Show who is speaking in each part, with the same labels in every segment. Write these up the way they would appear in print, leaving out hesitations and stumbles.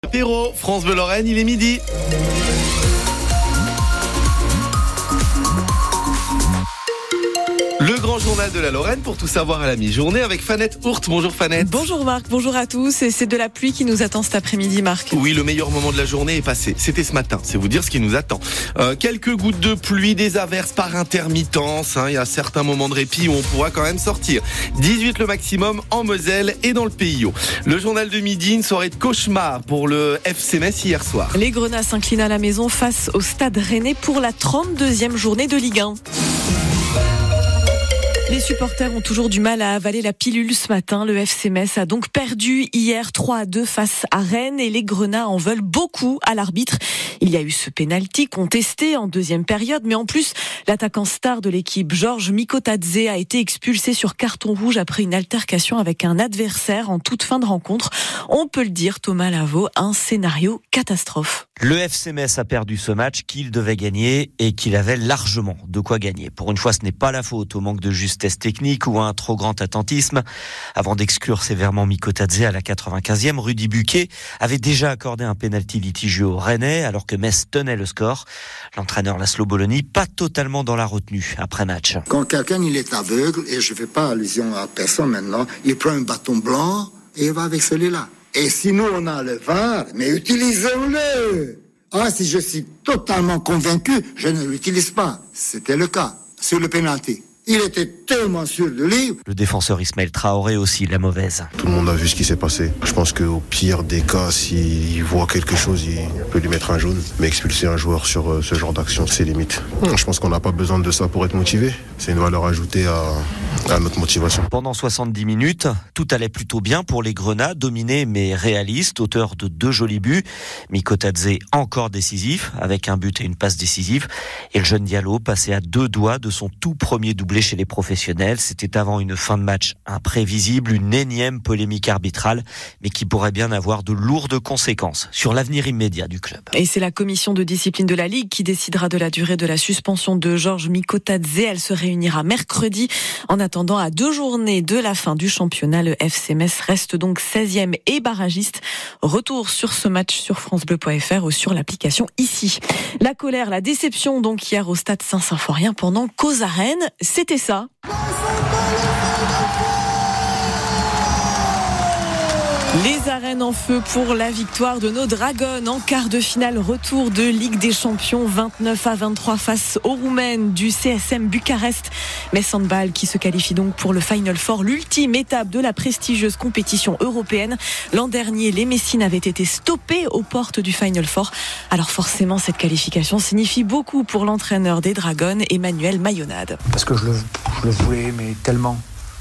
Speaker 1: Apéro, France Bleu Lorraine, il est midi. Le grand journal de la Lorraine pour tout savoir à la mi-journée avec Fanette Hourt. Bonjour Fanette.
Speaker 2: Bonjour Marc, bonjour à tous. Et c'est de la pluie qui nous attend cet après-midi, Marc.
Speaker 1: Oui, le meilleur moment de la journée est passé. C'était ce matin, c'est vous dire ce qui nous attend. Quelques gouttes de pluie, des averses par intermittence. Il y a certains moments de répit où on pourra quand même sortir. 18 le maximum en Moselle et dans le PIO. Le journal de midi, une soirée de cauchemar pour le FC Metz hier soir.
Speaker 2: Les Grenats s'inclinent à la maison face au Stade Rennais pour la 32e journée de Ligue 1. Les supporters ont toujours du mal à avaler la pilule ce matin. Le FC Metz a donc perdu hier 3-2 face à Rennes et les Grenats en veulent beaucoup à l'arbitre. Il y a eu ce pénalty contesté en deuxième période, mais en plus, l'attaquant star de l'équipe, Georges Mikotadze, a été expulsé sur carton rouge après une altercation avec un adversaire en toute fin de rencontre. On peut le dire, Thomas Lavaux, un scénario catastrophe.
Speaker 3: Le FC Metz a perdu ce match qu'il devait gagner et qu'il avait largement de quoi gagner. Pour une fois, ce n'est pas la faute au manque de justesse technique ou à un trop grand attentisme. Avant d'exclure sévèrement Mikotadze à la 95e, Rudy Buquet avait déjà accordé un pénalty litigieux au Rennais alors que Metz tenait le score. L'entraîneur Laszlo Bologna, pas totalement dans la retenue après match.
Speaker 4: Quand quelqu'un il est aveugle, et je ne fais pas allusion à personne maintenant, il prend un bâton blanc et il va avec celui-là. Et si nous on a le VAR, mais utilisons-le. Si je suis totalement convaincu, je ne l'utilise pas. C'était le cas sur le pénalty. Il était tellement sûr de lui.
Speaker 3: Le défenseur Ismaël Traoré aussi, la mauvaise.
Speaker 5: Tout le monde a vu ce qui s'est passé. Je pense qu'au pire des cas, s'il voit quelque chose, il peut lui mettre un jaune. Mais expulser un joueur sur ce genre d'action, c'est limite. Je pense qu'on n'a pas besoin de ça pour être motivé. C'est une valeur ajoutée à notre motivation.
Speaker 3: Pendant 70 minutes, tout allait plutôt bien pour les Grenats, dominés mais réalistes, auteurs de 2 jolis buts. Mikotadze encore décisif, avec un but et une passe décisive. Et le jeune Diallo passait à 2 doigts de son tout premier doublé chez les professionnels. C'était avant une fin de match imprévisible, une énième polémique arbitrale, mais qui pourrait bien avoir de lourdes conséquences sur l'avenir immédiat du club.
Speaker 2: Et c'est la commission de discipline de la Ligue qui décidera de la durée de la suspension de Georges Mikotadze. Elle se réunira mercredi. En attendant, à 2 journées de la fin du championnat, le FC Metz reste donc 16e et barragiste. Retour sur ce match sur francebleu.fr ou sur l'application ici. La colère, la déception donc hier au stade Saint-Symphorien pendant qu'aux arènes, c'était ça. Les arènes en feu pour la victoire de nos Dragons en quart de finale retour de Ligue des Champions 29-23 face aux Roumaines du CSM Bucarest. Metz Handball qui se qualifie donc pour le Final Four, l'ultime étape de la prestigieuse compétition européenne. L'an dernier, les Messines avaient été stoppés aux portes du Final Four. Alors forcément, cette qualification signifie beaucoup pour l'entraîneur des Dragons, Emmanuel Mayonade.
Speaker 6: Parce que je le voulais, mais tellement.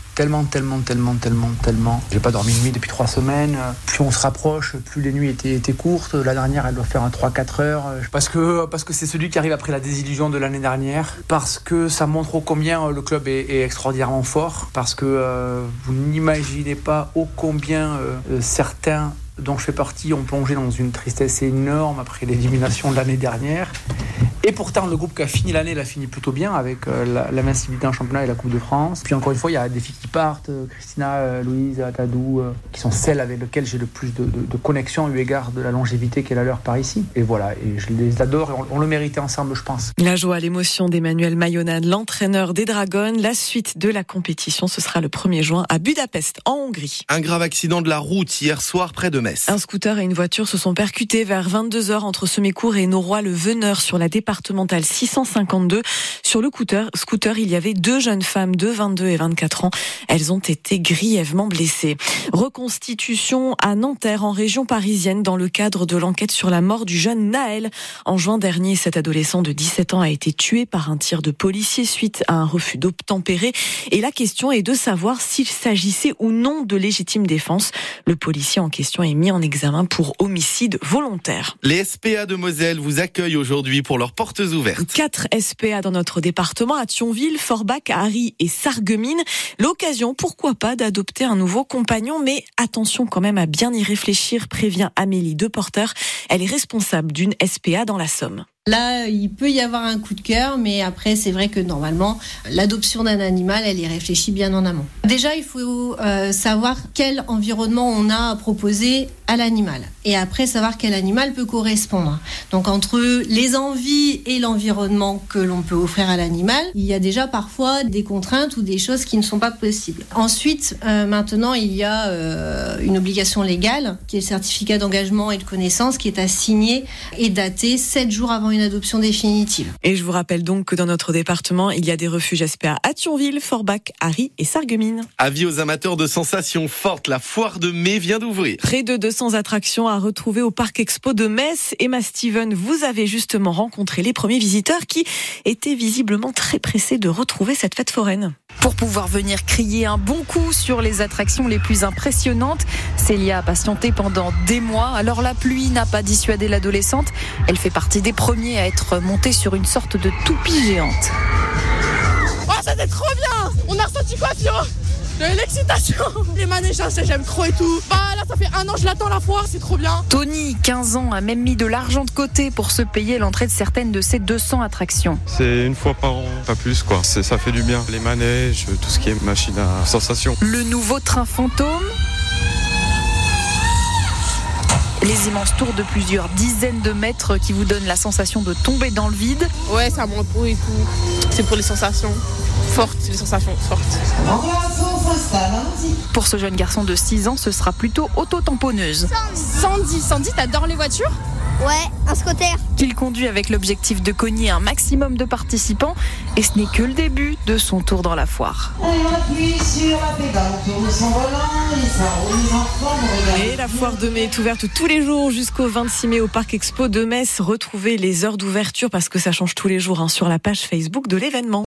Speaker 6: J'ai pas dormi une nuit depuis 3 semaines. Plus on se rapproche, plus les nuits étaient courtes. La dernière, elle doit faire un 3-4 heures. Parce que c'est celui qui arrive après la désillusion de l'année dernière. Parce que ça montre ô combien le club est extraordinairement fort. Parce que vous n'imaginez pas ô combien certains dont je fais partie ont plongé dans une tristesse énorme après l'élimination de l'année dernière. Et pourtant, le groupe qui a fini l'année l'a fini plutôt bien avec l'invincibilité en championnat et la Coupe de France. Puis encore une fois, il y a des filles qui partent, Christina, Louise, Tadou, qui sont celles avec lesquelles j'ai le plus de connexion eu égard de la longévité qu'est la leur par ici. Et voilà, et je les adore et on le méritait ensemble, je pense.
Speaker 2: La joie, l'émotion d'Emmanuel Mayonade, l'entraîneur des Dragons. La suite de la compétition, ce sera le 1er juin à Budapest, en Hongrie.
Speaker 1: Un grave accident de la route hier soir près de Metz.
Speaker 2: Un scooter et une voiture se sont percutés vers 22h entre Semécourt et Noroy-le-Veneur sur la départementale 652. Sur le scooter, il y avait 2 jeunes femmes de 22 et 24 ans. Elles ont été grièvement blessées. Reconstitution à Nanterre, en région parisienne, dans le cadre de l'enquête sur la mort du jeune Naël. En juin dernier, cet adolescent de 17 ans a été tué par un tir de policier suite à un refus d'obtempérer. Et la question est de savoir s'il s'agissait ou non de légitime défense. Le policier en question est mis en examen pour homicide volontaire.
Speaker 1: Les SPA de Moselle vous accueillent aujourd'hui pour leurs portes ouvertes.
Speaker 2: 4 SPA dans notre département, à Thionville, Forbach, Harry et Sarreguemines. L'occasion, pourquoi pas, d'adopter un nouveau compagnon, mais attention quand même à bien y réfléchir, prévient Amélie Deporter. Elle est responsable d'une SPA dans la Somme.
Speaker 7: Là, il peut y avoir un coup de cœur, mais après, c'est vrai que normalement, l'adoption d'un animal, elle est réfléchie bien en amont. Déjà, il faut savoir quel environnement on a à proposer à l'animal. Et après, savoir quel animal peut correspondre. Donc, entre les envies et l'environnement que l'on peut offrir à l'animal, il y a déjà parfois des contraintes ou des choses qui ne sont pas possibles. Ensuite, maintenant, il y a une obligation légale, qui est le certificat d'engagement et de connaissance, qui est à signer et daté 7 jours avant une adoption définitive.
Speaker 2: Et je vous rappelle donc que dans notre département, il y a des refuges SPA à Thionville, Forbach, Ary et Sarreguemines.
Speaker 1: Avis aux amateurs de sensations fortes, la foire de mai vient d'ouvrir.
Speaker 2: Près de 200 attractions à retrouver au Parc Expo de Metz. Emma Steven, vous avez justement rencontré les premiers visiteurs qui étaient visiblement très pressés de retrouver cette fête foraine.
Speaker 8: Pour pouvoir venir crier un bon coup sur les attractions les plus impressionnantes, Célia a patienté pendant des mois. Alors la pluie n'a pas dissuadé l'adolescente. Elle fait partie des premiers à être montée sur une sorte de toupie géante.
Speaker 9: Oh, c'était trop bien! On a ressenti quoi, Fio? De l'excitation. Les manèges, j'aime trop et tout. Là, ça fait 1 an, je l'attends la foire, c'est trop bien.
Speaker 8: Tony, 15 ans, a même mis de l'argent de côté pour se payer l'entrée de certaines de ses 200 attractions.
Speaker 10: C'est une fois par an, pas plus quoi. Ça fait du bien. Les manèges, tout ce qui est machine à sensation.
Speaker 8: Le nouveau train fantôme. Les immenses tours de plusieurs dizaines de mètres qui vous donnent la sensation de tomber dans le vide.
Speaker 9: Ouais, ça monte haut et tout. C'est pour les sensations fortes, les sensations fortes.
Speaker 8: Pour ce jeune garçon de 6 ans, ce sera plutôt auto-tamponneuse.
Speaker 9: Sandy, t'adores les voitures ?
Speaker 11: Ouais, un scooter.
Speaker 8: Qu'il conduit avec l'objectif de cogner un maximum de participants. Et ce n'est que le début de son tour dans la foire.
Speaker 2: Et la foire de mai est ouverte tous les jours jusqu'au 26 mai au Parc Expo de Metz. Retrouvez les heures d'ouverture parce que ça change tous les jours sur la page Facebook de l'événement.